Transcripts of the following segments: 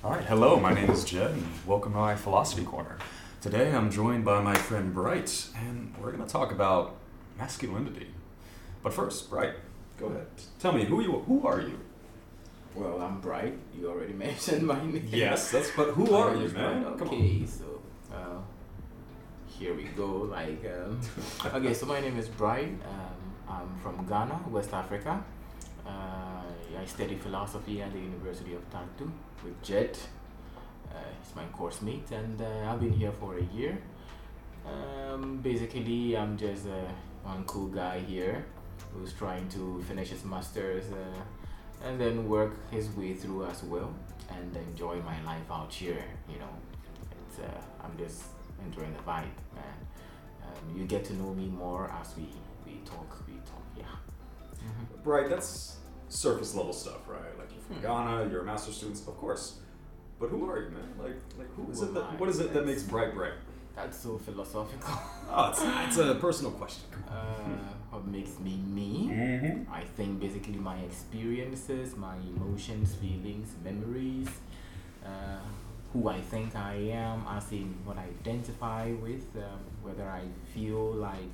All right, hello, my name is Jed, and welcome to my Philosophy Corner. Today I'm joined by my friend Bright, and we're going to talk about masculinity. But first, Bright, go ahead. Tell me, who are you? Well, I'm Bright. You already mentioned my name. Yes, but who My are name you, is man? Bright. Come Okay, so here we go. Okay, so my name is Bright. I'm from Ghana, West Africa. I study philosophy at the University of Tartu with Jed. He's my course mate, and I've been here for a year. Basically, I'm just one cool guy here who's trying to finish his master's and then work his way through as well and enjoy my life out here. You know, I'm just enjoying the vibe, man. You get to know me more as we talk, yeah. Mm-hmm. Bright, that's surface level stuff, right? Like you're from Ghana, you're a master's student, of course. But who are you, man? Like who is it that? What is it that makes Bright Bright? That's so philosophical. Oh, it's a personal question. What makes me me? Mm-hmm. I think basically my experiences, my emotions, feelings, memories, who I think I am, as in what I identify with, whether I feel like,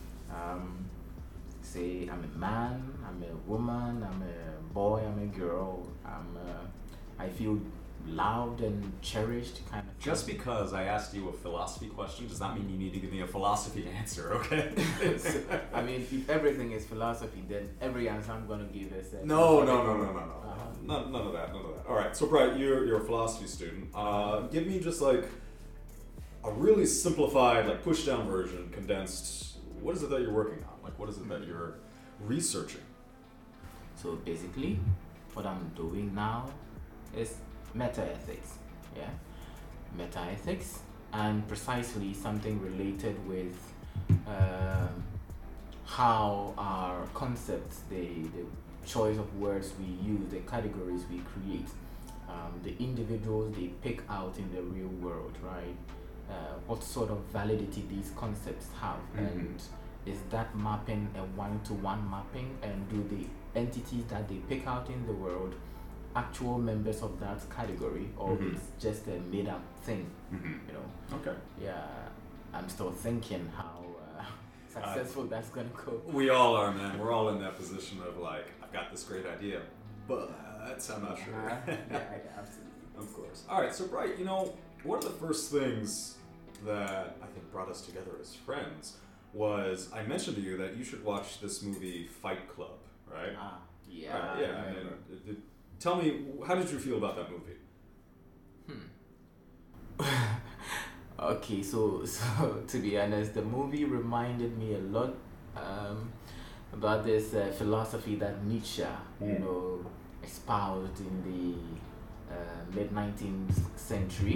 say, I'm a man, I'm a woman, I'm a boy, I'm a girl, I feel loved and cherished, kind of. Just because I asked you a philosophy question does not mean you need to give me a philosophy answer, okay? So, I mean, if everything is philosophy, then every answer I'm gonna give is No. None of that. All right, so Bright, you're a philosophy student. Give me just like a really simplified, like push down version, condensed. What is it that you're working on? Like, what is it that you're researching? So basically, what I'm doing now is meta-ethics, yeah? Meta-ethics, and precisely something related with how our concepts, the choice of words we use, the categories we create, the individuals they pick out in the real world, right? What sort of validity these concepts have, and is that mapping a one-to-one mapping, and do the entities that they pick out in the world actual members of that category, or it's just a made-up thing, you know? Okay. Yeah, I'm still thinking how successful that's gonna go. We all are, man. We're all in that position of like, I've got this great idea, but I'm not sure. Yeah, absolutely. Of course. All right, so Bright, one of the first things that I think brought us together as friends was I mentioned to you that you should watch this movie Fight Club, right? Yeah. Yeah. Tell me, how did you feel about that movie? Okay, so to be honest, the movie reminded me a lot about this philosophy that Nietzsche, espoused in the mid-19th century.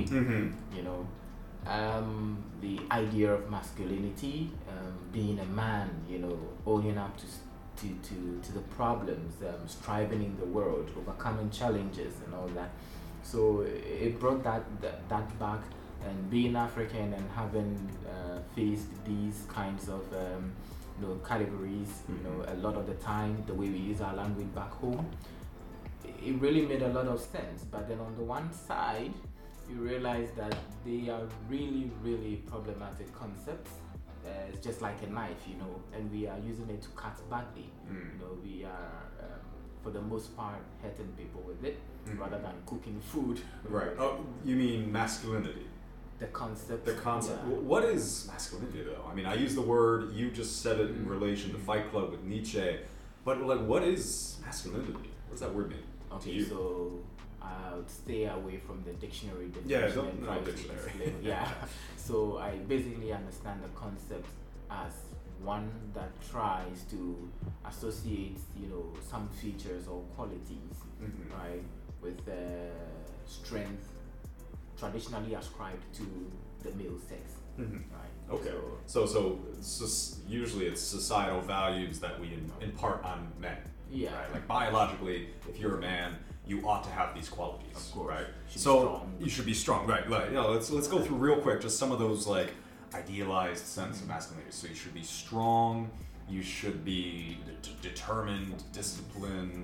The idea of masculinity, being a man, owning up to the problems, striving in the world, overcoming challenges and all that. So it brought that back, and being African and having faced these kinds of categories, a lot of the time, the way we use our language back home, it really made a lot of sense. But then on the one side, you realize that they are really, really problematic concepts. It's just like a knife, and we are using it to cut badly. We are, for the most part, hurting people with it rather than cooking food. Right. Oh, you mean masculinity? The concept. Yeah. What is masculinity, though? I mean, I use the word, you just said it in relation to Fight Club with Nietzsche, but like, what is masculinity? What does that word mean? Okay, so I'll stay away from the dictionary definition. Yeah, and try to explain. Yeah. So I basically understand the concept as one that tries to associate, some features or qualities, right, with strength traditionally ascribed to the male sex, right? Okay. So usually it's societal values that we impart on men. Yeah. Right? Like biologically, if you're a man, you ought to have these qualities. Of course. Right? So you should be strong, right? Like, let's go through real quick just some of those like idealized sense of masculinity. So you should be strong, you should be determined, disciplined,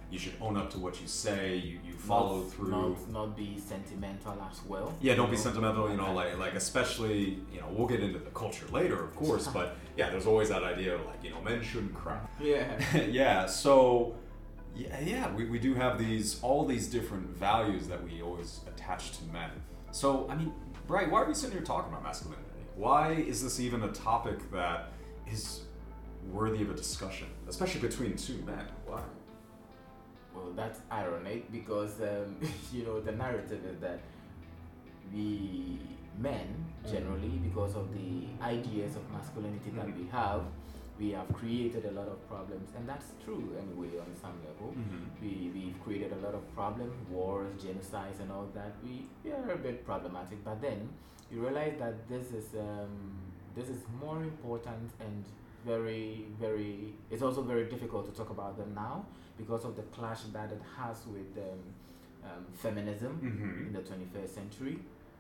you should own up to what you say. You follow through. Not be sentimental as well. Yeah, don't be sentimental. Like especially we'll get into the culture later, of course. But yeah, there's always that idea of like men shouldn't cry. Yeah. Yeah. So we do have all these different values that we always attach to men. So I mean, Bright, why are we sitting here talking about masculinity? Why is this even a topic that is worthy of a discussion, especially between two men? Why? Well, that's ironic because the narrative is that we men generally, because of the ideas of masculinity that we have created a lot of problems, and that's true anyway on some level. We've created a lot of problems, wars, genocides, and all that. We are a bit problematic, but then you realize that this is more important and very, very. It's also very difficult to talk about them now because of the clash that it has with feminism in the 21st century,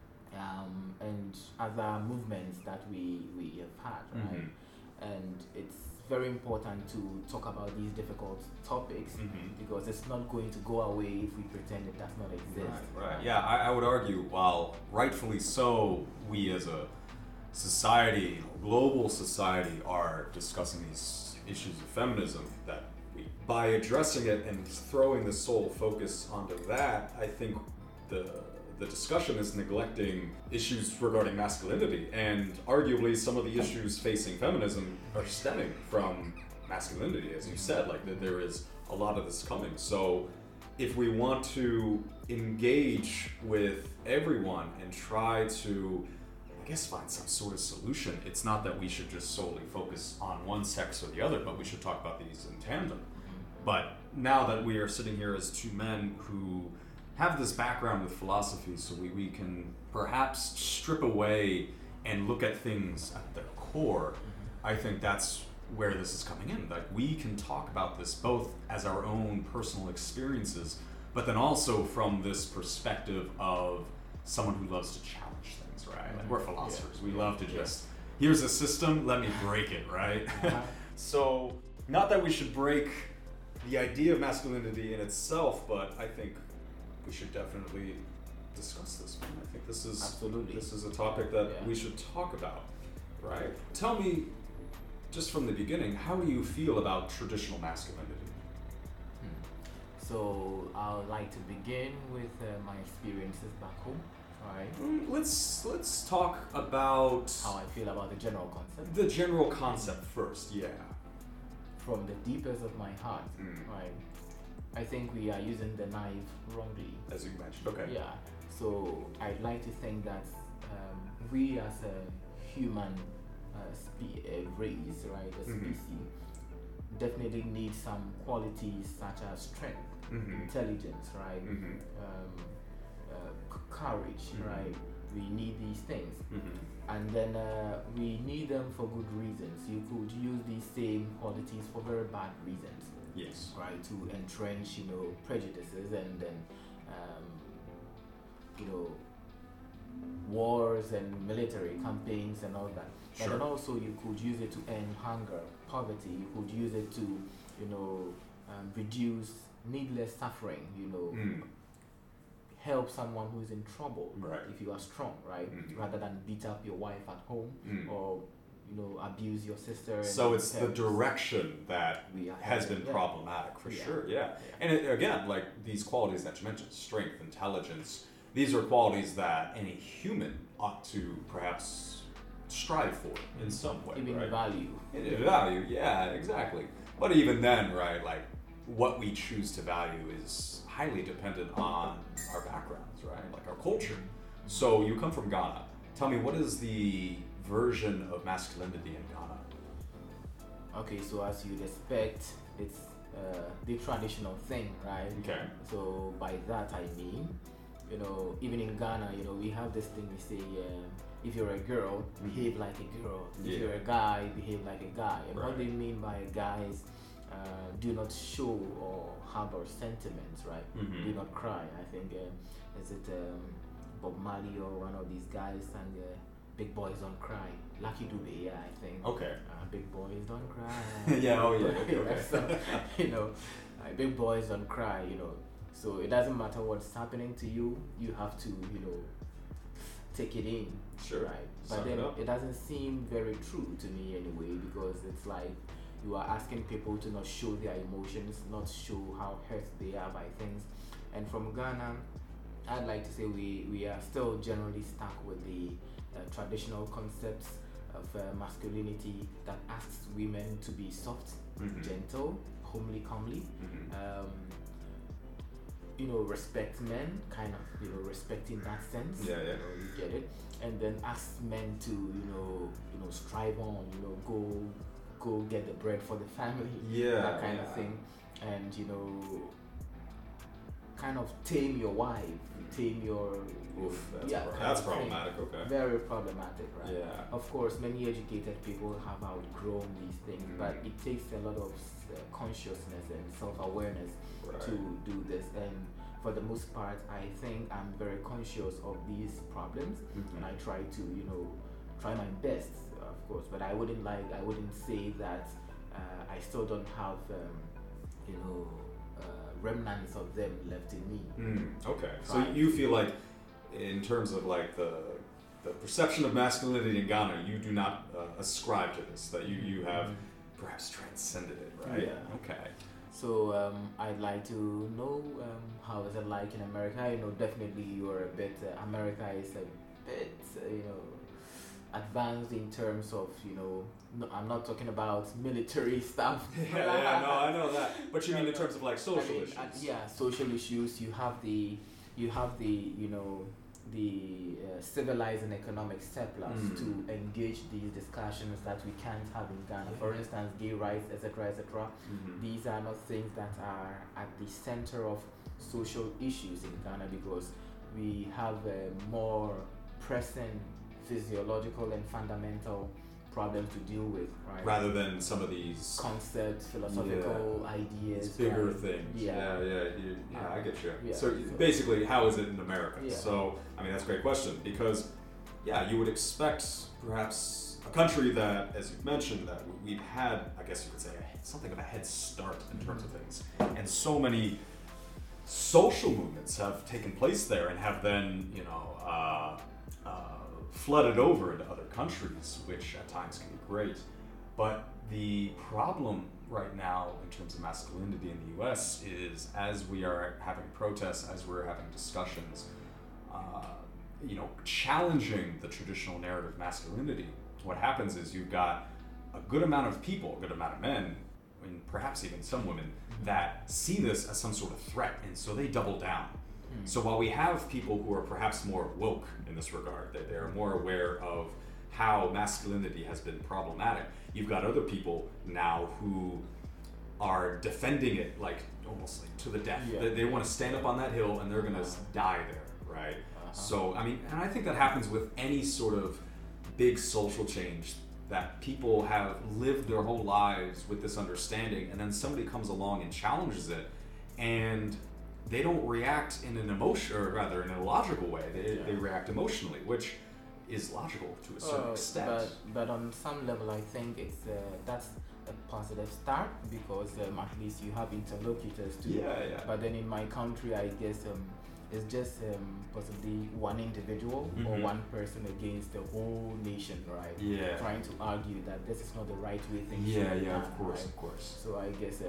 and other movements that we have had, right? And it's very important to talk about these difficult topics because it's not going to go away if we pretend it does not exist. Right. Yeah, I would argue, while rightfully so, we as a society, global society, are discussing these issues of feminism, that by addressing it and throwing the sole focus onto that, I think the discussion is neglecting issues regarding masculinity, and arguably some of the issues facing feminism are stemming from masculinity, as you said, like that there is a lot of this coming. So if we want to engage with everyone and try to, I guess, find some sort of solution, it's not that we should just solely focus on one sex or the other, but we should talk about these in tandem. But now that we are sitting here as two men who have this background with philosophy, so we can perhaps strip away and look at things at their core, I think that's where this is coming in. Like, we can talk about this both as our own personal experiences, but then also from this perspective of someone who loves to challenge things, right? Like, we're philosophers. We love to just, here's a system, let me break it, right? So, not that we should break the idea of masculinity in itself, but I think we should definitely discuss this one. I think this is a topic that we should talk about, right? Tell me, just from the beginning, how do you feel about traditional masculinity? So I would like to begin with my experiences back home, right? Let's talk about how I feel about the general concept. The general concept first, yeah. From the deepest of my heart, right? I think we are using the knife wrongly. As you mentioned, okay. Yeah, so I'd like to think that we as a human race, right, a species, definitely need some qualities such as strength, intelligence, right, courage, right? We need these things. And then we need them for good reasons. You could use these same qualities for very bad reasons. Yes. Right, to entrench, prejudices and then, wars and military campaigns and all that. Sure. And then also you could use it to end hunger, poverty. You could use it to, reduce needless suffering. Help someone who's in trouble. Right. If you are strong, right, rather than beat up your wife at home or abuse your sister. So it's the direction that has been problematic for sure, yeah. And again, like these qualities that you mentioned, strength, intelligence, these are qualities that any human ought to perhaps strive for in some way, even right? Value, yeah, exactly. But even then, right, like what we choose to value is highly dependent on our backgrounds, right, like our culture. So you come from Ghana. Tell me, what is the version of masculinity in Ghana? Okay, so as you'd expect, it's the traditional thing, right? Okay. So by that I mean, even in Ghana, we have this thing we say, if you're a girl, behave like a girl. If you're a guy, behave like a guy. And what they mean by a guy is do not show or harbor sentiments, right? Do not cry. I think, is it Bob Marley or one of these guys sang Big Boys Don't Cry. Lucky Dube, I think. Okay. Big Boys Don't Cry. Yeah, okay. So, Big boys don't cry, So it doesn't matter what's happening to you. You have to, take it in. Sure. Right. But then it doesn't seem very true to me anyway, because it's like you are asking people to not show their emotions, not show how hurt they are by things. And from Ghana, I'd like to say we are still generally stuck with the traditional concepts of masculinity that asks women to be soft, gentle, homely, comely. Respect men, kind of, respect in that sense. Yeah. You get it, and then ask men to, strive on, go get the bread for the family. Yeah. That kind of thing, and kind of tame your wife, tame your. Oof, that's problematic. Okay. Very problematic, right? Yeah. Of course, many educated people have outgrown these things, but it takes a lot of consciousness and self-awareness to do this. And for the most part, I think I'm very conscious of these problems, and I try to, try my best, of course. But I wouldn't say that I still don't have, remnants of them left in me. Okay. So you feel like, in terms of like the perception of masculinity in Ghana, you do not ascribe to this, that you have perhaps transcended it, right? Yeah. Okay. So I'd like to know how is it like in America? Definitely you're a bit. America is a bit, advanced in terms of, no, I'm not talking about military stuff. No, I know that. But you mean in terms of like social issues? Social issues. You have the civilized and economic surplus to engage these discussions that we can't have in Ghana. For instance, gay rights, etc., etc. These are not things that are at the center of social issues in Ghana, because we have more pressing physiological and fundamental problems to deal with, right? Rather than some of these concepts, philosophical ideas. It's bigger things. Yeah, I get you. Yeah, so basically, how is it in America? Yeah. So, I mean, that's a great question, because, you would expect perhaps a country that, as you've mentioned, that we've had, I guess you could say, something of a head start in terms of things. And so many social movements have taken place there and have then, flooded over into other countries, which at times can be great. But the problem right now in terms of masculinity in the US is, as we are having protests, as we're having discussions, challenging the traditional narrative of masculinity, what happens is you've got a good amount of people, a good amount of men, and perhaps even some women, that see this as some sort of threat, and so they double down. So while we have people who are perhaps more woke in this regard, that they're more aware of how masculinity has been problematic, you've got other people now who are defending it like almost like to the death. Yeah. They want to stand up on that hill and they're going to die there, right? So, I mean, and I think that happens with any sort of big social change, that people have lived their whole lives with this understanding, and then somebody comes along and challenges it, and they don't react in an emotion, or rather in a logical way. They react emotionally, which is logical to a certain extent. But on some level, I think that's a positive start, because at least you have interlocutors too. Yeah. But then in my country, I guess it's just possibly one individual or one person against the whole nation, right? Yeah. Trying to argue that this is not the right way things Yeah, should be done, of course, right? of course. So I guess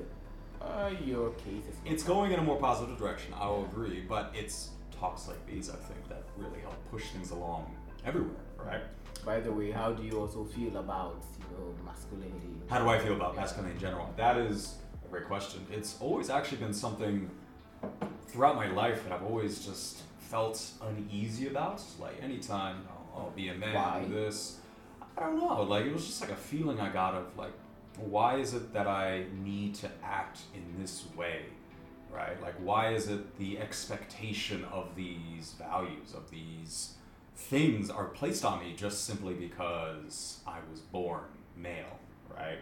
your case is. It's going in a more positive direction, I will agree, but it's talks like these, I think, that really help push things along everywhere, right? By the way, how do you also feel about masculinity? How do I feel about masculinity in general? That is a great question. It's always actually been something throughout my life that I've always just felt uneasy about. Like anytime I'll be a man, Why? do this. I don't know. Like it was just like a feeling I got of like, why is it that I need to act in this way, right? Like why is it the expectation of these values, of these things are placed on me just simply because I was born male, right?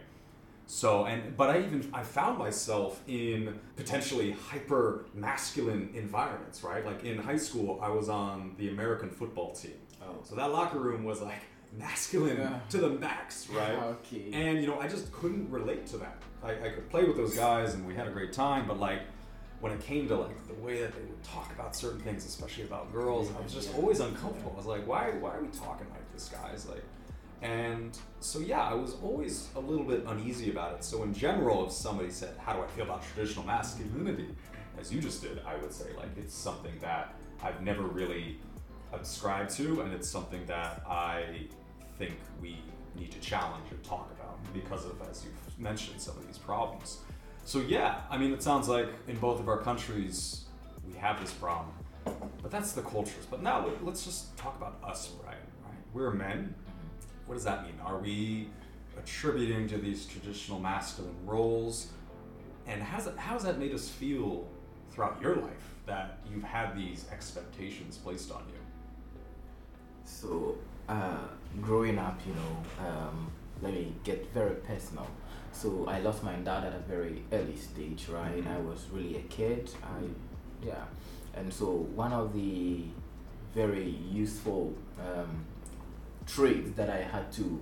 So, but I found myself in potentially hyper masculine environments, right? Like in high school, I was on the American football team. Oh. So that locker room was like masculine to the max, right? Okay. And, you know, I just couldn't relate to that. I could play with those guys and we had a great time, but like, when it came to like the way that they would talk about certain things, especially about girls, I was just always uncomfortable. I was like, why are we talking like this, guys? Like, and so yeah, I was always a little bit uneasy about it. So in general, if somebody said, how do I feel about traditional masculinity, as you just did, I would say like it's something that I've never really subscribed to, and it's something that I think we need to challenge and talk about because of, as you've mentioned, some of these problems. So yeah, I mean, it sounds like in both of our countries we have this problem, but that's the cultures. But now let's just talk about us, Brian. Right? We're men. What does that mean? Are we attributing to these traditional masculine roles? And how has that made us feel throughout your life that you've had these expectations placed on you? So, growing up, let me get very personal. So I lost my dad at a very early stage, right? Mm-hmm. I was really a kid. And so one of the very useful traits that I had to,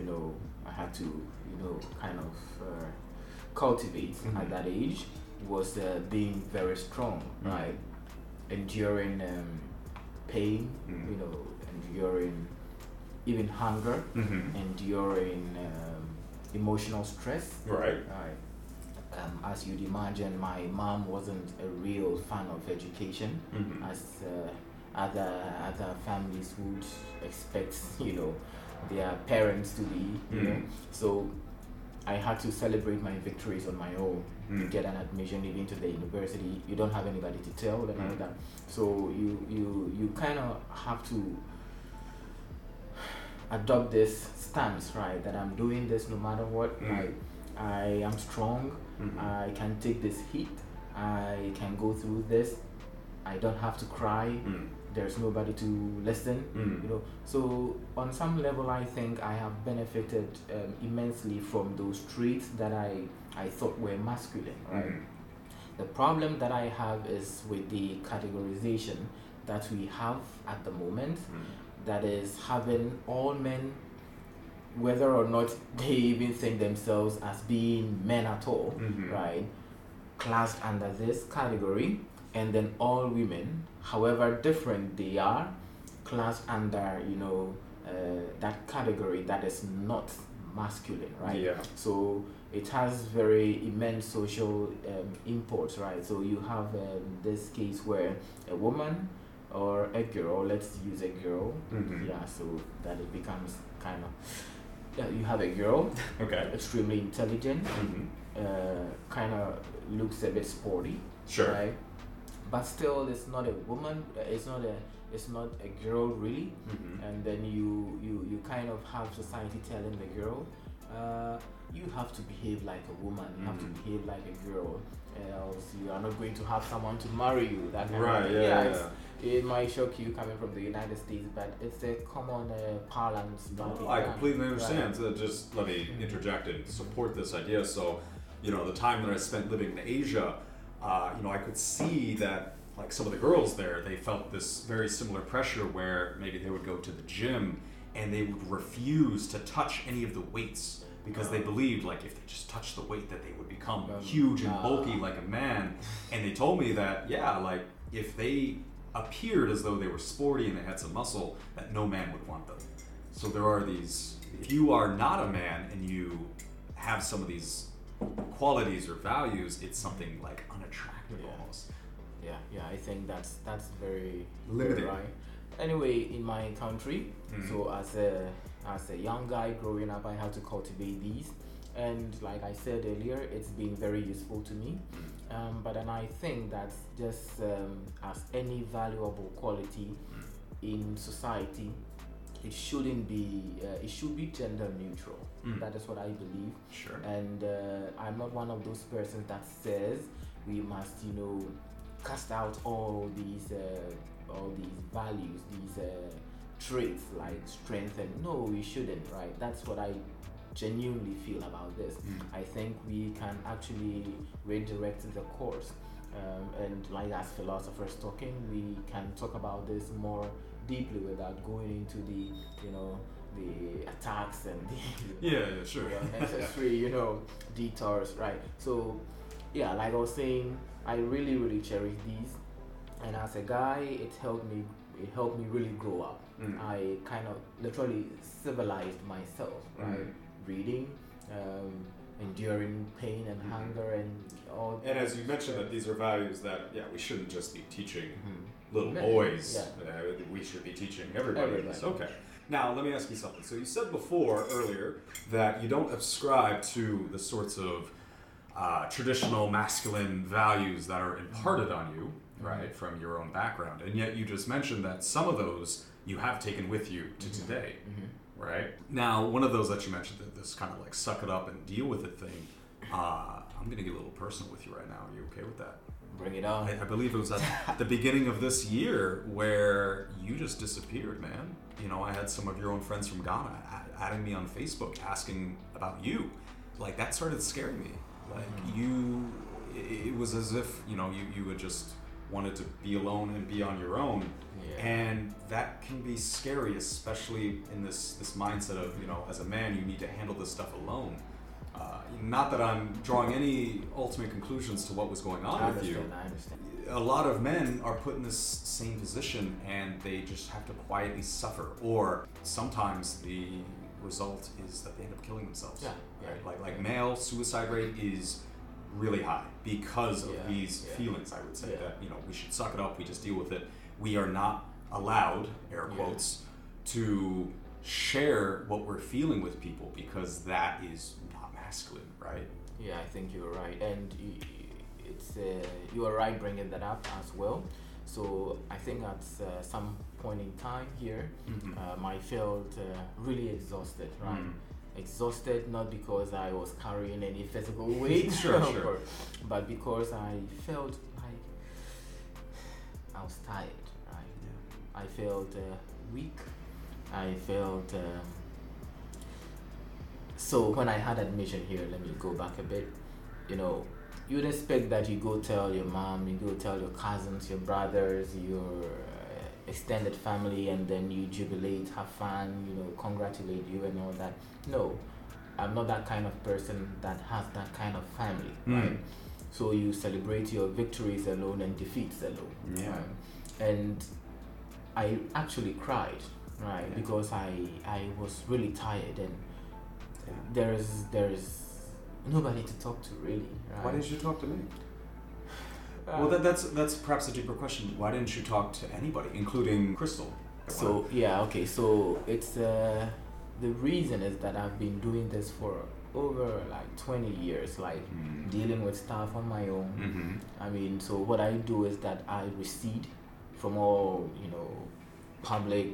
kind of cultivate at that age was being very strong, right? Enduring pain, enduring even hunger, enduring emotional stress. Right. As you'd imagine, my mom wasn't a real fan of education, as other families would expect, their parents to be. You know? So I had to celebrate my victories on my own to get an admission even to the university. You don't have anybody to tell and all that. So you kind of have to adopt this stance, right? That I'm doing this no matter what. I am strong. I can take this heat. I can go through this. I don't have to cry. There's nobody to listen. So on some level, I think I have benefited immensely from those traits that I thought were masculine, right? The problem that I have is with the categorization that we have at the moment. That is having all men, whether or not they even think themselves as being men at all, right, classed under this category, and then all women, however different they are, classed under, that category that is not masculine, right? Yeah. So it has very immense social imports, right? So you have this case where a woman or a girl, let's use a girl, so that it becomes kind of, you have a girl, Okay. extremely intelligent, kind of looks a bit sporty, Sure. right? But still, it's not a woman. It's not a girl really. And then you kind of have society telling the girl, you have to behave like a woman. You have to behave like a girl, else you are not going to have someone to marry you. That kind of thing. Yeah. It might shock you coming from the United States, but it's a common parlance. I completely understand. So just let me interject and support this idea. So, the time that I spent living in Asia, I could see that like some of the girls there, they felt this very similar pressure where maybe they would go to the gym and they would refuse to touch any of the weights because they believed like if they just touched the weight that they would become huge and bulky like a man. And they told me that, like if they appeared as though they were sporty and they had some muscle, that no man would want them. So there are these, if you are not a man and you have some of these qualities or values, it's something like unattractive almost. Yeah, I think that's very limiting. Right. Anyway, in my country, so as a young guy growing up, I had to cultivate these, and like I said earlier, it's been very useful to me. But then I think that just as any valuable quality in society, it shouldn't be. It should be gender neutral. That is what I believe. Sure. And I'm not one of those persons that says we must, cast out all these values, these traits like strength. And no, we shouldn't. Right. That's what I genuinely feel about this. I think we can actually redirect the course, and like as philosophers talking, we can talk about this more deeply without going into the the attacks and the Yeah, sure. unnecessary, detours, right? So, yeah, like I was saying, I really, really cherish these, and as a guy, it helped me. It helped me really grow up. I kind of literally civilized myself, right? Reading, enduring pain and hunger and all. And as you mentioned, that these are values that we shouldn't just be teaching little boys. Yeah. We should be teaching everybody. Okay. Now let me ask you something. So you said earlier that you don't ascribe to the sorts of traditional masculine values that are imparted on you, right, from your own background, and yet you just mentioned that some of those you have taken with you to today. Right? Now, one of those that you mentioned, this kind of like suck it up and deal with it thing, I'm going to get a little personal with you right now. Are you okay with that? Bring it on. I believe it was at the beginning of this year where you just disappeared, man. I had some of your own friends from Ghana adding me on Facebook asking about you. Like, that started scaring me. Like, it was as if, you had just wanted to be alone and be on your own. And that can be scary, especially in this mindset of, as a man, you need to handle this stuff alone. Not that I'm drawing any ultimate conclusions to what was going on with you. I understand. A lot of men are put in this same position and they just have to quietly suffer. Or sometimes the result is that they end up killing themselves. Right? Like male suicide rate is really high because of these feelings. I would say that we should suck it up, we just deal with it. We are not allowed, air quotes, to share what we're feeling with people because that is not masculine, right? Yeah, I think you're right, and it's you are right bringing that up as well. So I think at some point in time here, I felt really exhausted, right? Exhausted not because I was carrying any physical weight, sure. but because I felt like I was tired, right? I felt weak. I felt so when I had admission here, let me go back a bit. You'd expect that you go tell your mom, you go tell your cousins, your brothers, your extended family, and then you jubilate, have fun, congratulate you and all that. No, I'm not that kind of person that has that kind of family, right? So you celebrate your victories alone and defeats alone. Right? And I actually cried, right? Because I was really tired and there's nobody to talk to really. Right? Why didn't you talk to me? Well, that's perhaps a deeper question. Why didn't you talk to anybody, including Crystal? So so it's the reason is that I've been doing this for over like 20 years, like dealing with stuff on my own. I mean, so what I do is that I recede from all public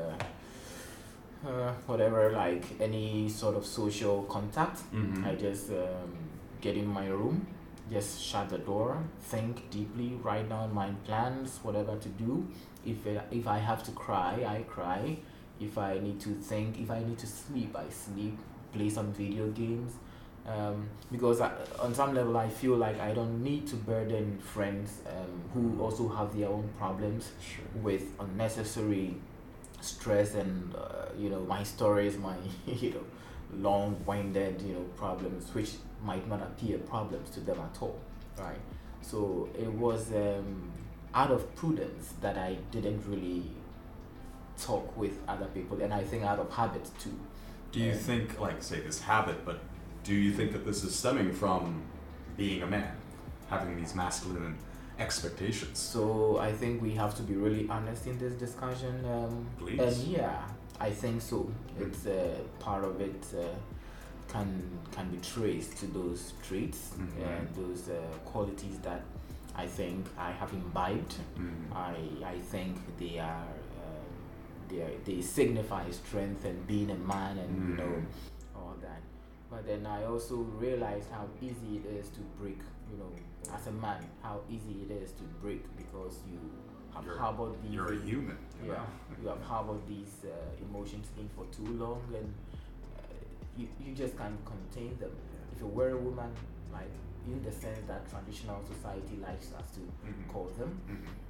whatever, like any sort of social contact. I just get in my room, just shut the door, think deeply, write down my plans, whatever to do. If I have to cry, I cry. If I need to think, if I need to sleep, I sleep, play some video games. Because on some level I feel like I don't need to burden friends who also have their own problems with unnecessary stress and my stories, my long-winded problems which might not appear problems to them at all, right? So it was out of prudence that I didn't really talk with other people, and I think out of habit too. Do you think, like, say this habit, but do you think that this is stemming from being a man, having these masculine expectations? So I think we have to be really honest in this discussion. Please. And yeah, I think so. It's part of it can be traced to those traits and those qualities that I think I have imbibed. I think they are they signify strength and being a man and all that. But then I also realized how easy it is to break, as a man, how easy it is to break because you have harbored these. You're a human. You have harbored these emotions in for too long, and you just can't contain them. If you were a woman, like in the sense that traditional society likes us to call them,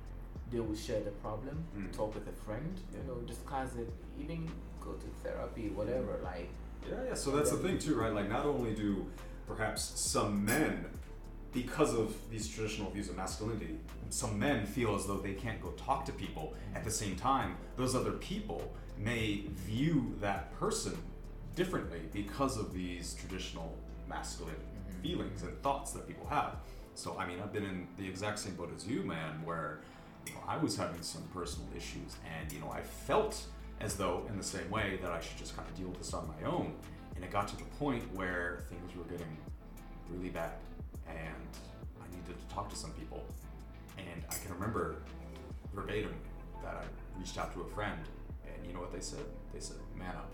they will share the problem, Mm. talk with a friend, discuss it, even go to therapy, whatever. Like, Yeah. So that's the thing too, right? Like, not only do perhaps some men, because of these traditional views of masculinity, some men feel as though they can't go talk to people. At the same time, those other people may view that person differently because of these traditional masculine feelings and thoughts that people have. So, I mean, I've been in the exact same boat as you, man, where I was having some personal issues, and I felt as though, in the same way, that I should just kind of deal with this on my own. And it got to the point where things were getting really bad, and I needed to talk to some people. And I can remember verbatim that I reached out to a friend, and you know what they said? They said, "Man up."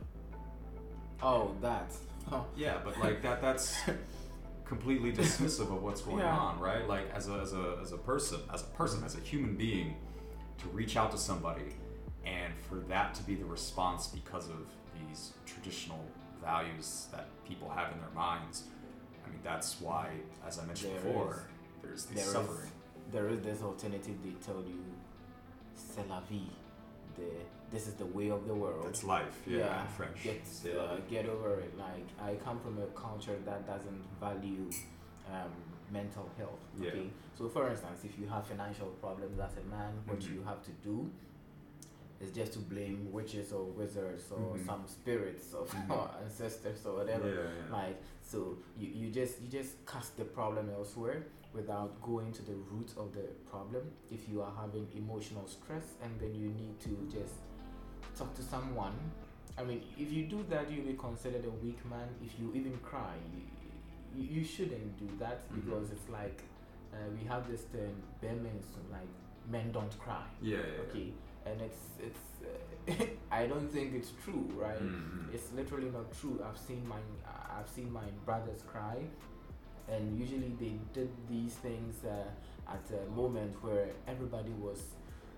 oh, that. Yeah, but like that's completely dismissive of what's going on, right? Like as a person, as a human being, to reach out to somebody, and for that to be the response because of these traditional values that people have in their minds. I mean, that's why, as I mentioned before, there's this suffering. There is this alternative. They tell you, "C'est la vie." This is the way of the world. That's life, yeah, in French. Get over it. Like, I come from a culture that doesn't value mental health. Okay, Yeah. so for instance, if you have financial problems as a man, what you have to do is just to blame witches or wizards or some spirits of ancestors or whatever. Yeah. Like, so you just cast the problem elsewhere without going to the root of the problem. If you are having emotional stress and then you need to just talk to someone, I mean, if you do that, you'll be considered a weak man. If you even cry, you shouldn't do that, because it's like we have this term, like, men don't cry. Yeah. Okay, and it's I don't think it's true, right? It's literally not true. I've seen my brothers cry, and usually they did these things at a moment where everybody was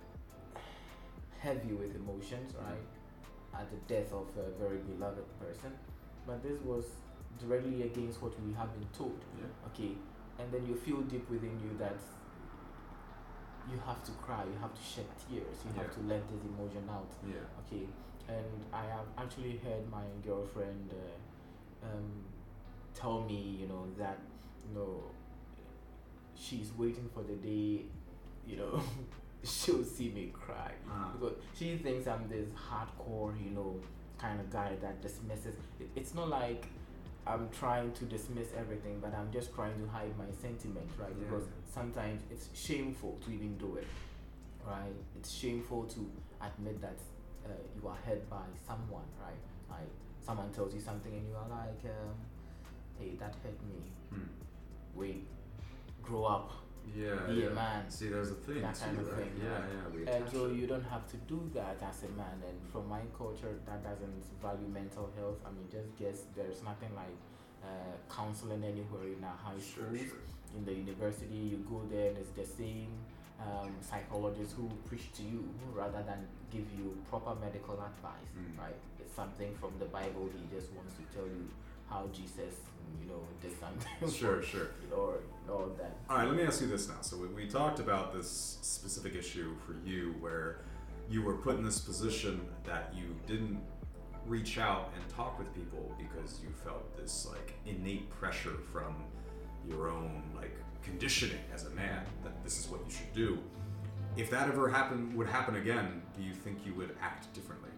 heavy with emotions, right? At the death of a very beloved person. But this was directly against what we have been told. Okay, and then you feel deep within you that you have to cry, you have to shed tears, you have to let this emotion out. Okay, and I have actually heard my girlfriend tell me, that she's waiting for the day, she'll see me cry, because she thinks I'm this hardcore, kind of guy that dismisses. It's not like I'm trying to dismiss everything, but I'm just trying to hide my sentiment, right? Because sometimes it's shameful to even do it, right? It's shameful to admit that you are hurt by someone, right? Like, someone tells you something and you are like, hey, that hurt me. Wait, grow up. Be a man. See, there's a thing. That kind of thing. And so you don't have to do that as a man. And from my culture, that doesn't value mental health. I mean, just guess there's nothing like counseling anywhere in our high schools. In the university, you go there and it's the same psychologists who preach to you rather than give you proper medical advice, right? It's something from the Bible. He just wants to tell you how Jesus, did something. Sure. Or that. All right, let me ask you this now. So we talked about this specific issue for you where you were put in this position that you didn't reach out and talk with people because you felt this like innate pressure from your own like conditioning as a man that this is what you should do. If that ever would happen again, do you think you would act differently?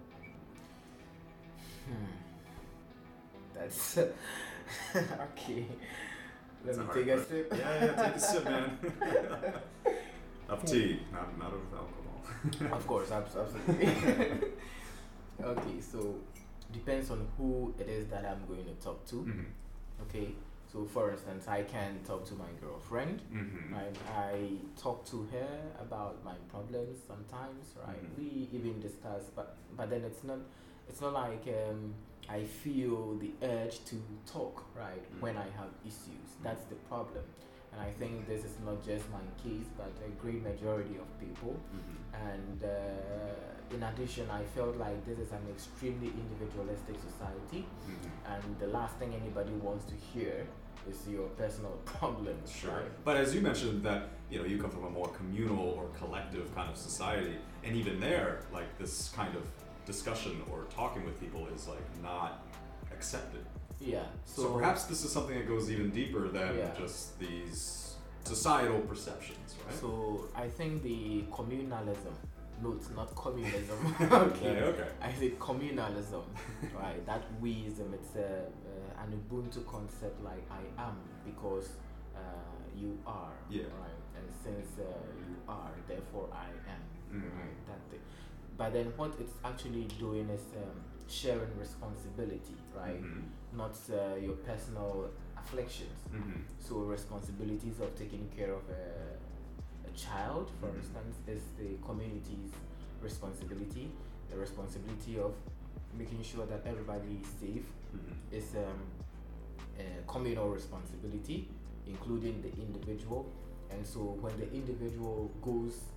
That's okay. Let me take a sip. Yeah, take a sip, man. Of tea, not of alcohol. Of course, absolutely. Okay, so depends on who it is that I'm going to talk to. Okay, so for instance, I can talk to my girlfriend. Right? I talk to her about my problems sometimes. Right? We even discuss, but then it's not like I feel the urge to talk, right, when I have issues. That's the problem. And I think this is not just my case, but a great majority of people. And in addition, I felt like this is an extremely individualistic society, and the last thing anybody wants to hear is your personal problems. Sure. Right? But as you mentioned that, you come from a more communal or collective kind of society, and even there, like this kind of discussion or talking with people is like not accepted. Yeah. So perhaps this is something that goes even deeper than just these societal perceptions, right? So I think the communalism. No, it's not communism. Okay. I say communalism, right? That weism, it's an Ubuntu concept, like I am because you are, right? And since you are, therefore I am, right? That thing. But then what it's actually doing is sharing responsibility, right? Not your personal afflictions. So responsibilities of taking care of a child, for instance, is the community's responsibility. The responsibility of making sure that everybody is safe is a communal responsibility, including the individual. And so when the individual goes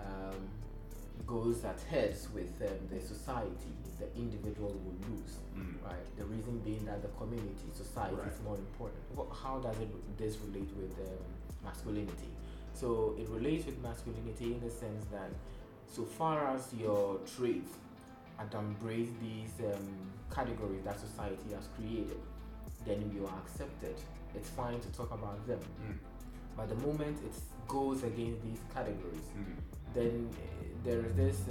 at heads with the society, the individual will lose, right? The reason being that the community, society is more important. How does this relate with masculinity? So it relates with masculinity in the sense that so far as your traits embrace these categories that society has created, then you are accepted. It's fine to talk about them. But the moment it goes against these categories, then there is this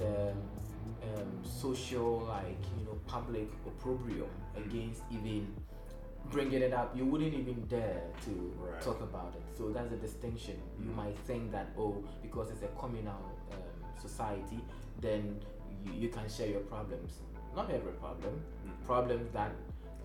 social, public opprobrium against even bringing it up. You wouldn't even dare to talk about it. So that's a distinction. You might think that, because it's a communal society, then you can share your problems. Not every problem. Problems that,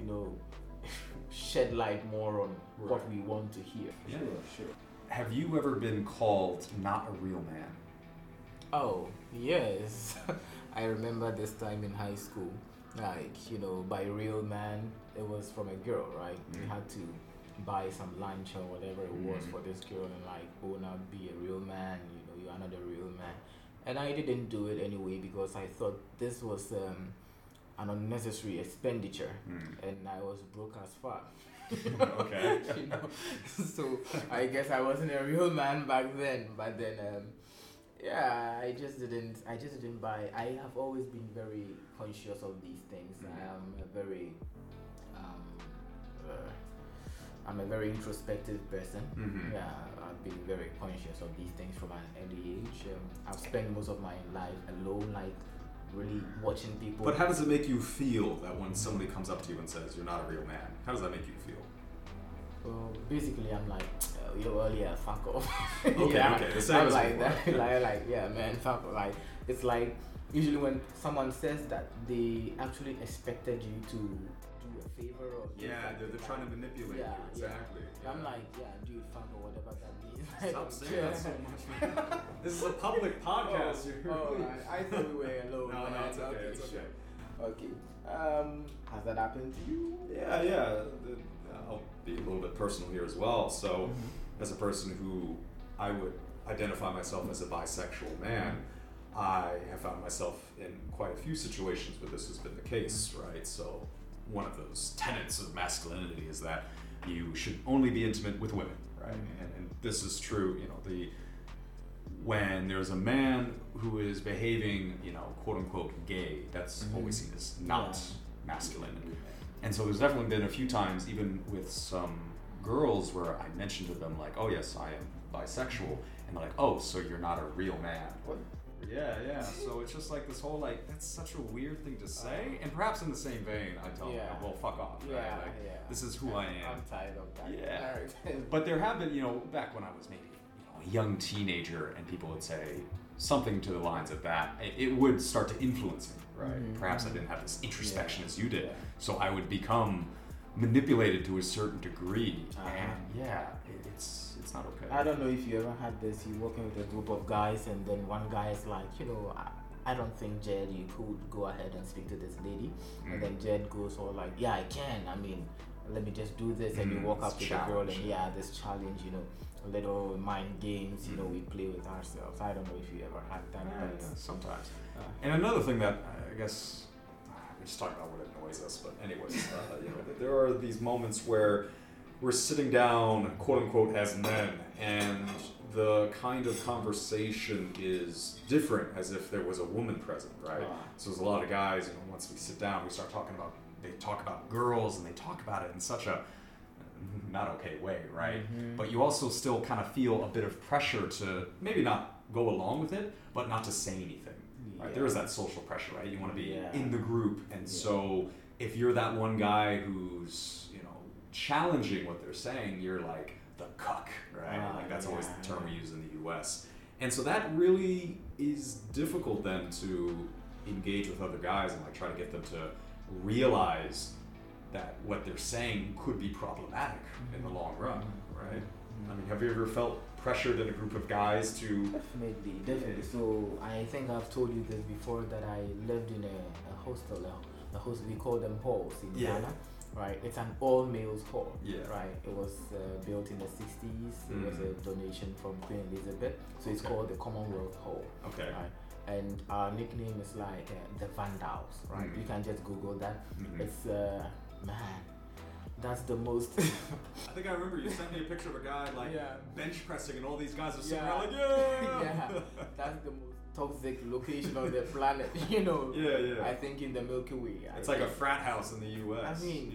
shed light more on what we want to hear. Yeah. Sure. Have you ever been called not a real man? Oh, yes. I remember this time in high school. By real man, it was from a girl, right? We had to buy some lunch or whatever it was for this girl and now be a real man, you are not a real man. And I didn't do it anyway because I thought this was an unnecessary expenditure and I was broke as fuck. Okay. So I guess I wasn't a real man back then, but then I just didn't buy. I have always been very conscious of these things. I am I'm a very introspective person. I've been very conscious of these things from an early age. I've spent most of my life alone, really watching people. But how does it make you feel that when somebody comes up to you and says you're not a real man? How does that make you feel? Well, basically, I'm like, fuck off. Okay. The same I'm as like that. Yeah, man, fuck off. It's like usually when someone says that, they actually expected you to do a favor or they're trying to manipulate you. Exactly. Yeah. I'm like, dude, fuck or whatever that means. Stop saying that so much, man. This is a public podcast. I thought we were alone. No, it's okay. It's okay. Okay. Has that happened to you? Yeah. I'll be a little bit personal here as well. So, as a person who I would identify myself as a bisexual man, I have found myself in quite a few situations where this has been the case, right? So, one of those tenets of masculinity is that you should only be intimate with women, right? And this is true, when there's a man who is behaving, quote unquote gay, that's always seen as not masculine. And so there's definitely been a few times, even with some girls, where I mentioned to them like, oh yes, I am bisexual, and they're like, oh, so you're not a real man. What? Yeah. So it's just like this whole that's such a weird thing to say. And perhaps in the same vein, I tell them, well, fuck off. Right? This is who I am. I'm tired of that. Yeah. But there have been, back when I was maybe a young teenager, and people would say something to the lines of that, it would start to influence me, right? Perhaps I didn't have this introspection as you did, so I would become manipulated to a certain degree, and it's not okay. I don't know if you ever had this. You're working with a group of guys, and then one guy is like, I don't think, Jed, you could go ahead and speak to this lady, and then Jed goes all like, yeah, I can. I mean, let me just do this, and you walk up to the girl and this challenge, little mind games, we play with ourselves. I don't know if you ever had that. Yeah, sometimes. And another thing that I guess we're just talking about what annoys us, but anyways, there are these moments where we're sitting down, quote unquote, as men, and the kind of conversation is different as if there was a woman present, right? So there's a lot of guys, once we sit down, they talk about girls, and they talk about it in such a not okay way, right? But you also still kind of feel a bit of pressure to maybe not go along with it, but not to say anything. Right? There is that social pressure, right? You want to be in the group, and so if you're that one guy who's challenging what they're saying, you're like the cuck, right? Like that's always the term we use in the U.S. And so that really is difficult then to engage with other guys and like try to get them to realize that what they're saying could be problematic in the long run, right? I mean, have you ever felt pressured in a group of guys to... Definitely. So I think I've told you this before, that I lived in a hostel. We call them halls in Ghana, right? It's an all-males hall, right? It was built in the 60s. It was a donation from Queen Elizabeth. So it's called the Commonwealth Hall. Okay. Right? And our nickname is like the Vandals, right? You can just Google that. It's, man, that's the most... I think I remember you sent me a picture of a guy like bench pressing, and all these guys are sitting around like, that's the most toxic location on the planet, I think in the Milky Way. It's like a frat house in the US. I mean,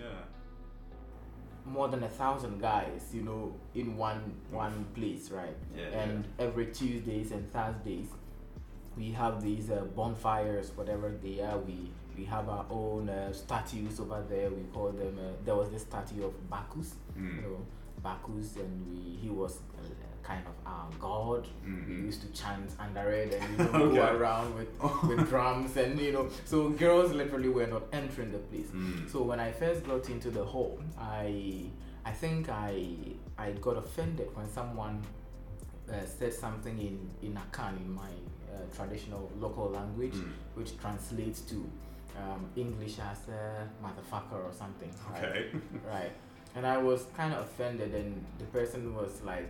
more than 1,000 guys, in one place, right? And every Tuesdays and Thursdays, we have these bonfires, whatever they are. We have our own statues over there. We call them. There was this statue of Bacchus, Bacchus, and he was kind of our god. We used to chant under it and go around with drums, and so girls literally were not entering the place. So when I first got into the hall, I think I got offended when someone said something in Akan, in my traditional local language, which translates to English as a motherfucker or something. Okay. Right. And I was kind of offended, and the person was like,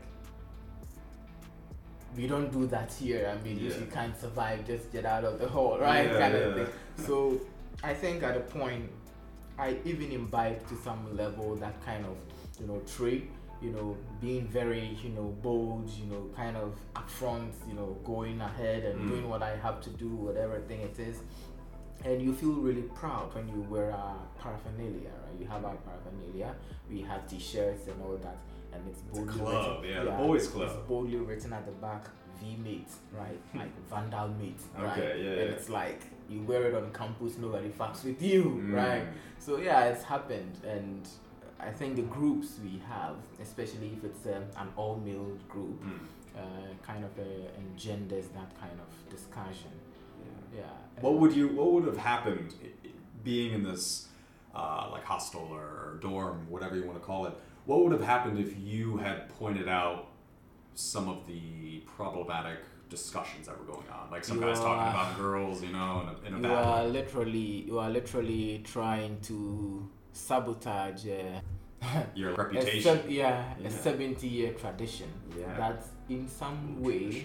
we don't do that here. I mean, if you can't survive, just get out of the hall, right? Kind of thing. So I think at a point, I even imbibed to some level that kind of, trait, being very, bold, kind of upfront, going ahead and doing what I have to do, whatever thing it is. And you feel really proud when you wear our paraphernalia, right? You have our paraphernalia. We have t-shirts and all that. And it's boldly club, written. The boys club. It's boldly written at the back, V-Mate, right? Like Vandal Mate, right? Okay, and it's like, you wear it on campus, nobody fucks with you, right? So it's happened. And I think the groups we have, especially if it's an all-male group, kind of engenders that kind of discussion. What would have happened being in this like hostel or dorm, whatever you want to call it? What would have happened if you had pointed out some of the problematic discussions that were going on? Like some guys talking about girls, in a bad way. You are literally trying to sabotage your reputation. A 70-year tradition that in some way,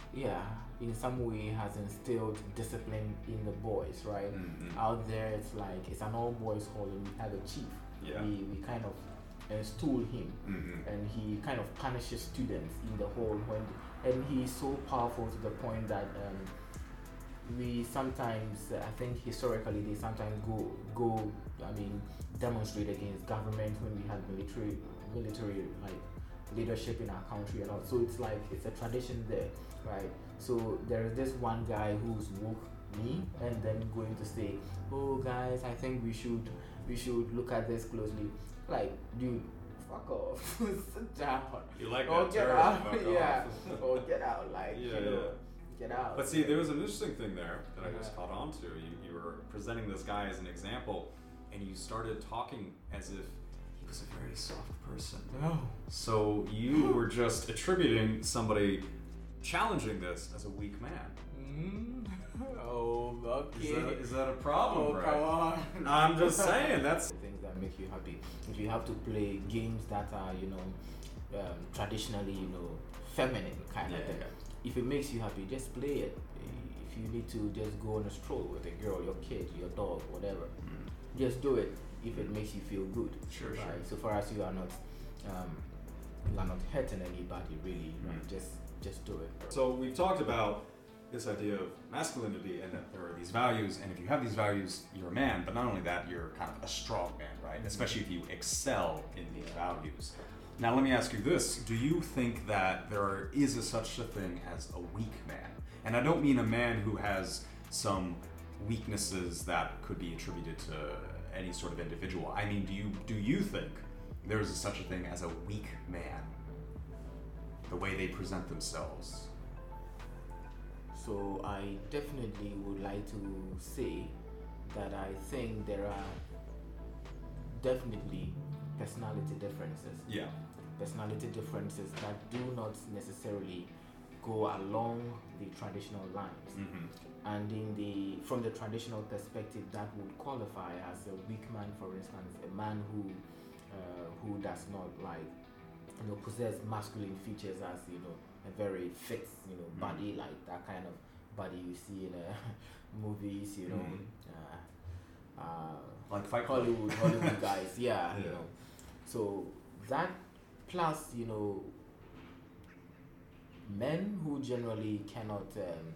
has instilled discipline in the boys, right? Out there, it's an all-boys hall, and we have a chief. We kind of stool him, and he kind of punishes students in the hall and he's so powerful to the point that we sometimes, I think historically, they sometimes go demonstrate against government when we had military like leadership in our country and all. So it's a tradition there, right? So there is this one guy who's woke me and then going to say, oh guys, I think we should look at this closely. Like, dude, fuck off. Sit down. You like or that get term, out. fuck off. Or get out, like, get out. But see, there was an interesting thing there that I just caught on to. You were presenting this guy as an example, and you started talking as if he was a very soft person. No. So you were just attributing somebody challenging this as a weak man. Oh, okay. Is that a problem, right? Come on. I'm just saying, that's... The things that make you happy. If you have to play games that are, traditionally, feminine kind of thing, if it makes you happy, just play it. If you need to just go on a stroll with a girl, your kid, your dog, whatever, just do it if it makes you feel good. Sure, right? sure. So far as you are not hurting anybody, really, right? Just do it. So we've talked about this idea of masculinity and that there are these values, and if you have these values, you're a man, but not only that, you're kind of a strong man, right? Especially if you excel in these values. Now let me ask you this, do you think that there is such a thing as a weak man? And I don't mean a man who has some weaknesses that could be attributed to any sort of individual. I mean, do you think there is such a thing as a weak man? The way they present themselves. So I definitely would like to say that I think there are definitely personality differences. Yeah. Personality differences that do not necessarily go along the traditional lines. Mm-hmm. And from the traditional perspective, that would qualify as a weak man, for instance, a man who does not possess masculine features as a very fit body, like that kind of body you see in movies, like Fight Club. Hollywood guys, yeah. So that plus men who generally cannot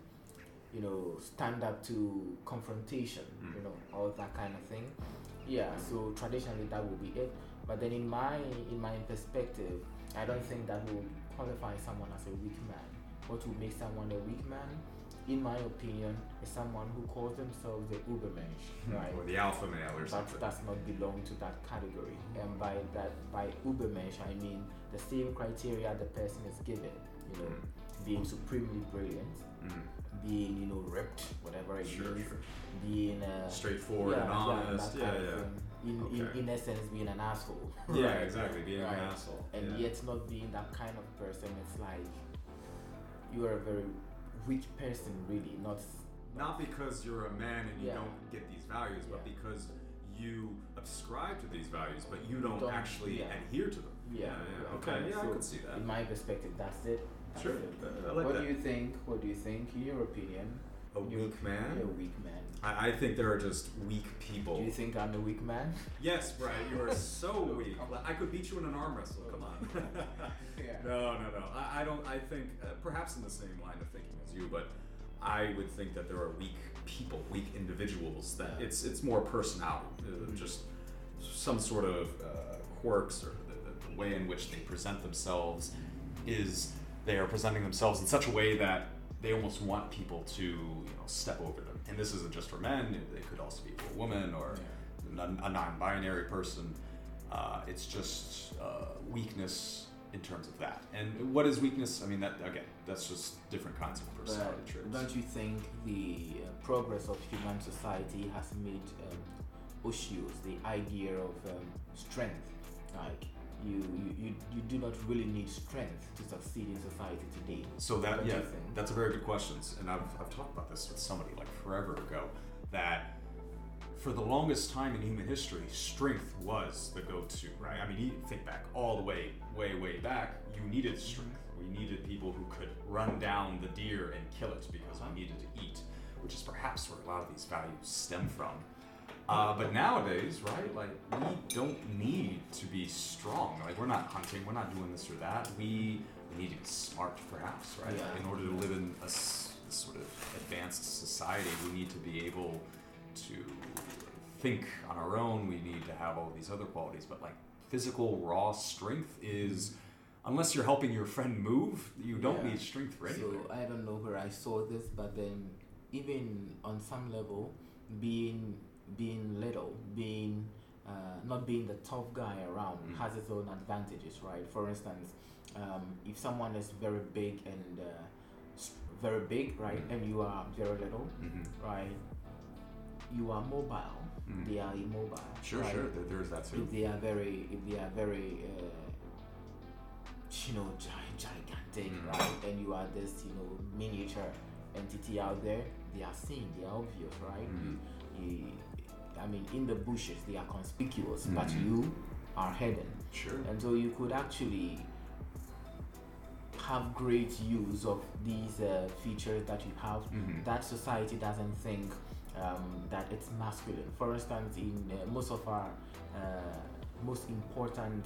stand up to confrontation, all that kind of thing. Yeah, so traditionally that would be it. But then in my perspective, I don't think that would qualify someone as a weak man. What would make someone a weak man, in my opinion, is someone who calls themselves the Ubermensch, right? Or the alpha male or something. That does not belong to that category. And by Ubermensch, I mean the same criteria the person is given, being supremely brilliant, being, ripped, whatever it is, sure. being straightforward and honest, in essence, being an asshole. Yeah, right? exactly, being an asshole. And yet not being that kind of person. It's like you are a very weak person, really. Not because you're a man and you don't get these values, but because you subscribe to these values, but you don't actually adhere to them. Okay, I can see that. In my perspective, that's it. Sure. I like what that. do you think, in your opinion? A weak man? You're a weak man. I think there are just weak people. Do you think I'm a weak man? Yes, Brian, you are so weak. I could beat you in an arm wrestle, come on. No. I don't, I think, perhaps in the same line of thinking as you, but I would think that there are weak people, weak individuals, that it's more personality, just some sort of quirks or the way in which they present themselves is they are presenting themselves in such a way that they almost want people to step over them. And this isn't just for men, they could also be for a woman or a non-binary person. It's just weakness in terms of that. And what is weakness? I mean, that's just different kinds of personality traits. Don't you think the progress of human society has made Oshios, the idea of strength, like you do not really need strength to succeed in society today? So that's a very good question. And I've talked about this with somebody like forever ago, that for the longest time in human history, strength was the go-to, right? I mean, you think back all the way back, you needed strength. We needed people who could run down the deer and kill it because we needed to eat, which is perhaps where a lot of these values stem from. But nowadays, right, like we don't need to be strong. Like we're not hunting, we're not doing this or that. We need to be smart, perhaps, right? Yeah. In order to live in this sort of advanced society, we need to be able to think on our own. We need to have all these other qualities, but like physical raw strength is, unless you're helping your friend move, you don't need strength for anything. So I don't know where I saw this, but then even on some level, being little, not being the tough guy around has its own advantages, right? For instance, if someone is very big and right, and you are very little, right, you are mobile. They are immobile. Sure, right? sure. There's that too. If they are very gigantic, right, and you are this miniature entity out there, they are seen, they are obvious, right? mean, in the bushes, they are conspicuous, but you are hidden. Sure. And so you could actually have great use of these features that you have that society doesn't think that it's masculine. For instance, in most of our most important,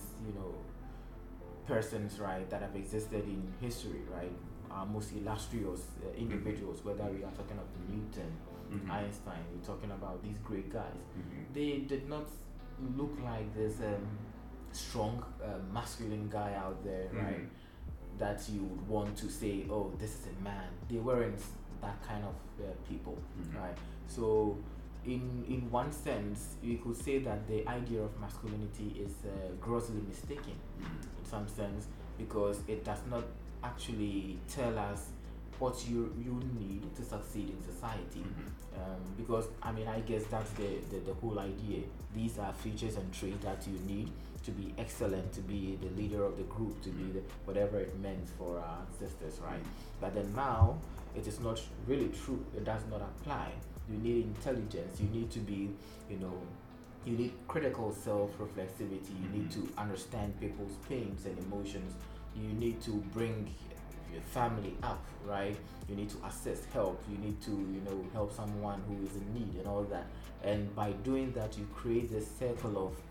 persons, right, that have existed in history, right, are most illustrious individuals, whether we are talking of Newton, Einstein, we're talking about these great guys. They did not look like this strong masculine guy out there, right, that you would want to say, oh, this is a man. They weren't that kind of people, right? So in one sense, you could say that the idea of masculinity is grossly mistaken in some sense, because it does not actually tell us what you need to succeed in society. Because I guess that's the whole idea. These are features and traits that you need to be excellent, to be the leader of the group, to be whatever it meant for our ancestors, right? But then now it is not really true. It does not apply. You need intelligence. You need to be, you need critical self-reflexivity. You need to understand people's pains and emotions. You need to bring your family up, right? You need to assist, help. You need to, help someone who is in need and all that. And by doing that, you create this circle of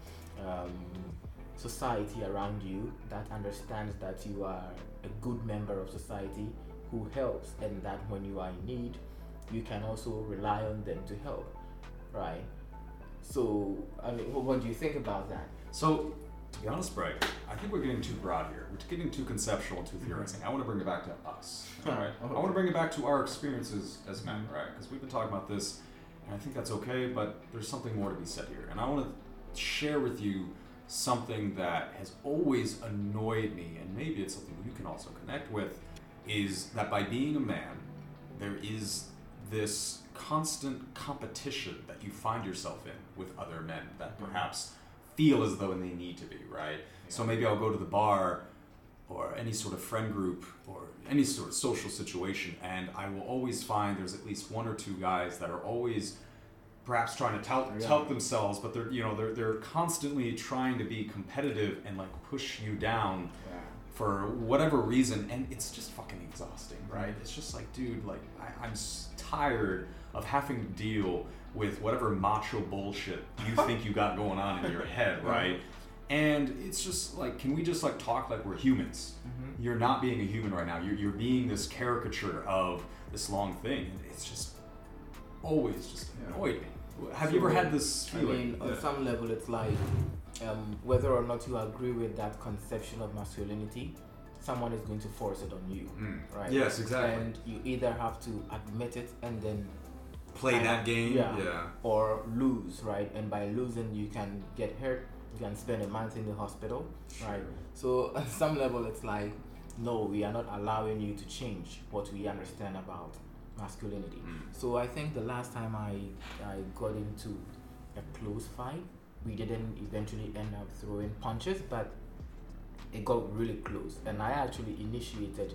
society around you that understands that you are a good member of society who helps, and that when you are in need, you can also rely on them to help, right? So, what do you think about that? So, to be honest, Bright, I think we're getting too broad here. We're getting too conceptual, too theorizing. I want to bring it back to us, all right? I want to bring it back to our experiences as men, right? Because we've been talking about this, and I think that's okay, but there's something more to be said here. And I want to share with you something that has always annoyed me, and maybe it's something you can also connect with, is that by being a man, there is this constant competition that you find yourself in with other men that perhaps feel as though they need to be, right? Yeah. So maybe I'll go to the bar or any sort of friend group or any sort of social situation, and I will always find there's at least one or two guys that are always perhaps trying to tout themselves, but they're constantly trying to be competitive and like push you down for whatever reason, and it's just fucking exhausting, right? It's just like, dude, like I'm tired of having to deal with whatever macho bullshit you think you got going on in your head, right? And it's just like, can we just like talk like we're humans? You're not being a human right now. You're being this caricature of this long thing, and it's just always just annoyed me. Have you ever had this feeling? On some level, it's like whether or not you agree with that conception of masculinity, someone is going to force it on you, right? Yes, exactly. And you either have to admit it and then play that game, or lose, right? And by losing, you can get hurt. You can spend a month in the hospital, right? So at some level, it's like, no, we are not allowing you to change what we understand about masculinity. So I think the last time I got into a close fight, we didn't eventually end up throwing punches, but it got really close, and I actually initiated.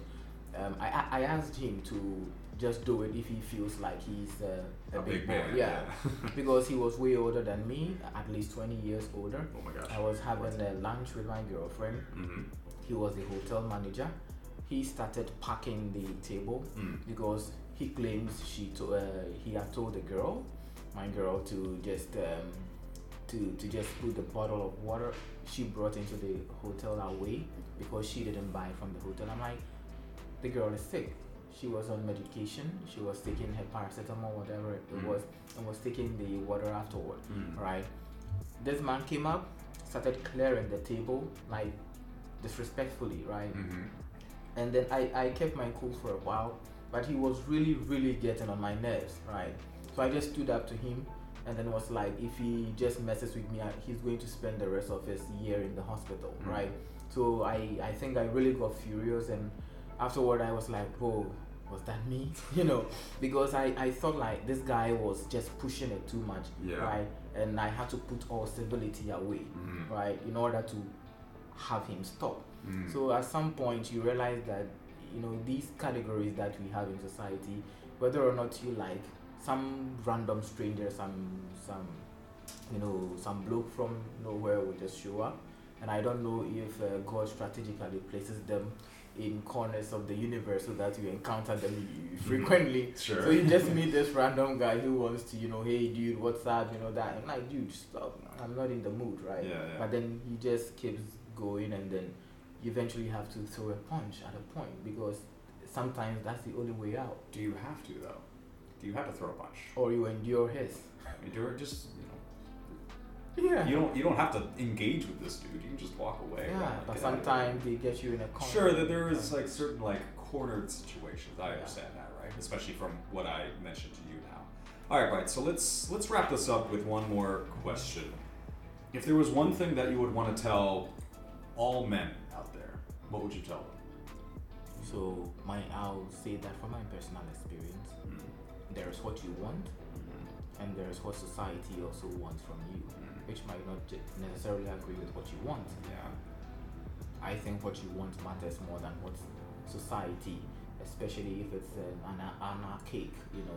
I asked him to just do it if he feels like he's a big man. Because he was way older than me, at least 20 years older. Oh my gosh! I was having a lunch with my girlfriend. He was the hotel manager. He started packing the table because he claims he had told my girl, to just to just put the bottle of water she brought into the hotel away because she didn't buy from the hotel. I'm like, the girl is sick. She was on medication. She was taking her paracetamol, whatever it was, and was taking the water afterward, right? This man came up, started clearing the table, like disrespectfully, right? And then I kept my cool for a while, but he was really, really getting on my nerves, right? So I just stood up to him and then was like, if he just messes with me, he's going to spend the rest of his year in the hospital, right? So I think I really got furious, and afterward I was like, oh, was that me? Because I thought like this guy was just pushing it too much, right? And I had to put all civility away, right, in order to have him stop. So at some point you realize that these categories that we have in society, whether or not you like some random stranger, some some bloke from nowhere will just show up, and I don't know if God strategically places them in corners of the universe so that you encounter them frequently. Sure. So you just meet this random guy who wants to, hey dude, what's up, that. I'm like, dude, stop. I'm not in the mood, right? Yeah. But then he just keeps going, and then you eventually have to throw a punch at a point, because sometimes that's the only way out. Do you have to though? Do you have to throw a punch? Or you endure his. Endure just Yeah. You don't have to engage with this dude. You can just walk away. Yeah, right? but sometimes they get you in a corner. Sure, that there is like certain like cornered situations. I understand that, right? Especially from what I mentioned to you now. All right, so let's wrap this up with one more question. If there was one thing that you would want to tell all men out there, what would you tell them? So I'll say that from my personal experience, there's what you want, and there's what society also wants from you, which might not necessarily agree with what you want. Yeah. I think what you want matters more than what society, especially if it's an anarchic,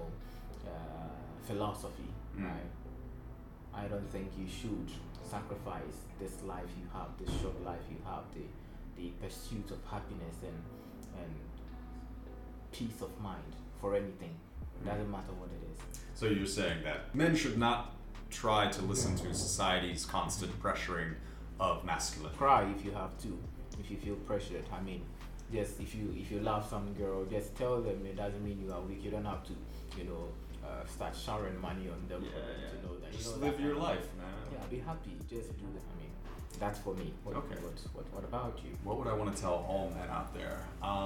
philosophy, right? I don't think you should sacrifice this life you have, this short life you have, the pursuit of happiness and peace of mind for anything. Doesn't matter what it is. So you're saying that men should not try to listen to society's constant pressuring of masculinity. Cry if you have to, if you feel pressured. I mean, just if you love some girl, just tell them. It doesn't mean you are weak. You don't have to, start showering money on them to know that. Just live your life, man. Yeah, be happy. Just do that. I mean, that's for me. What about you? What would I want to tell all men out there?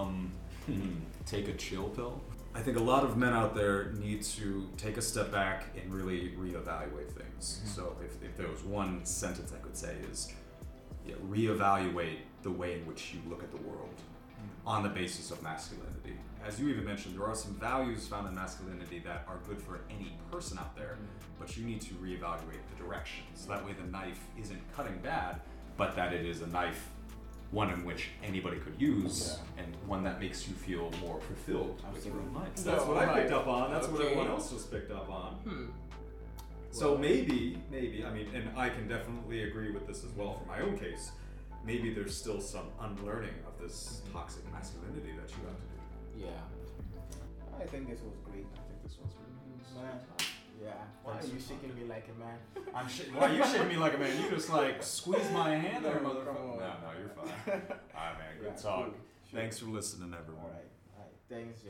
Take a chill pill. I think a lot of men out there need to take a step back and really reevaluate things. So if there was one sentence I could say is, reevaluate the way in which you look at the world on the basis of masculinity. As you even mentioned, there are some values found in masculinity that are good for any person out there, but you need to reevaluate the direction. So that way the knife isn't cutting bad, but that it is a knife, one in which anybody could use, and one that makes you feel more fulfilled with your own life. That's what I picked up on. That's what everyone else just picked up on. So maybe, I mean, and I can definitely agree with this as well for my own case, maybe there's still some unlearning of this toxic masculinity that you have to do. Yeah. I think this was great. I think this was really Man. Yeah. Why are you shaking me like a man? Why are you shaking me like a man? You just squeeze my hand there, No, motherfucker. come on. No, you're fine. Alright, man. Good talk. Cool. Sure. Thanks for listening, everyone. All right. Thanks.